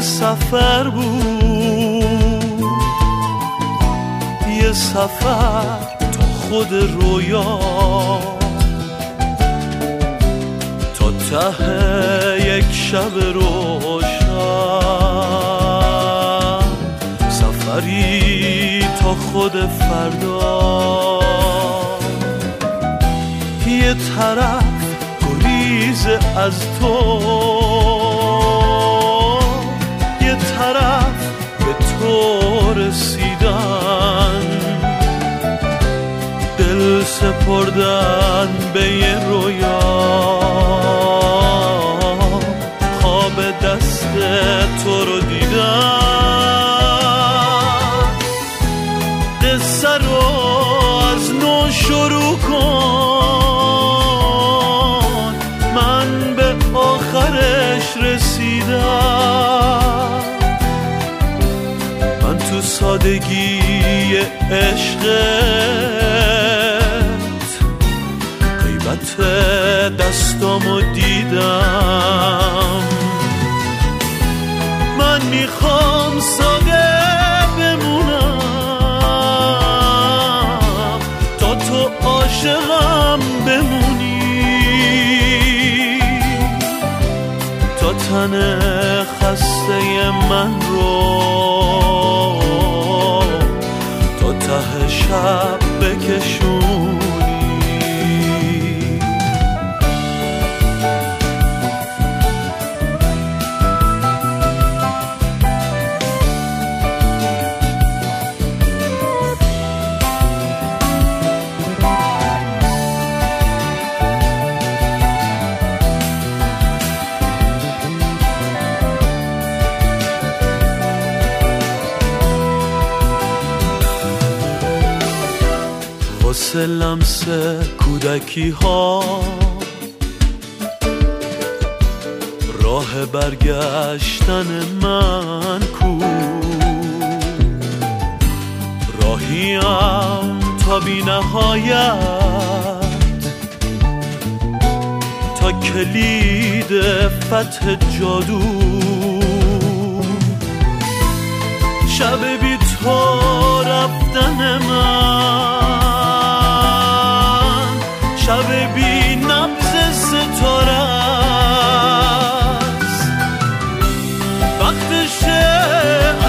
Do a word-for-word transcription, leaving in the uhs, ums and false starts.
سفر بود، یه سفر تا خود رویا، تا ته یک شب روشن، سفری تا خود فردا. یه طرف گریز از تو، یه طرف به تو رسیدن، دل سپردن به یه رویا، خواب دست تو رو دیدن. قصه رو از نو شروع کن، من به آخرش رسیدم. من تو سادگی عشقت غیبت دستامو دیدم. من میخوام ساده بمونم تا تو عاشقم بمونی، تا تن خسته من رو تا ته شب بکشونی. واسه لمس کودکی ها راه برگشتن من کو، راهیم تا بی نهایت، تا کلید فتح جادو. شب بی تو رفتن من، شب بی نبض ستاره است، وقتشه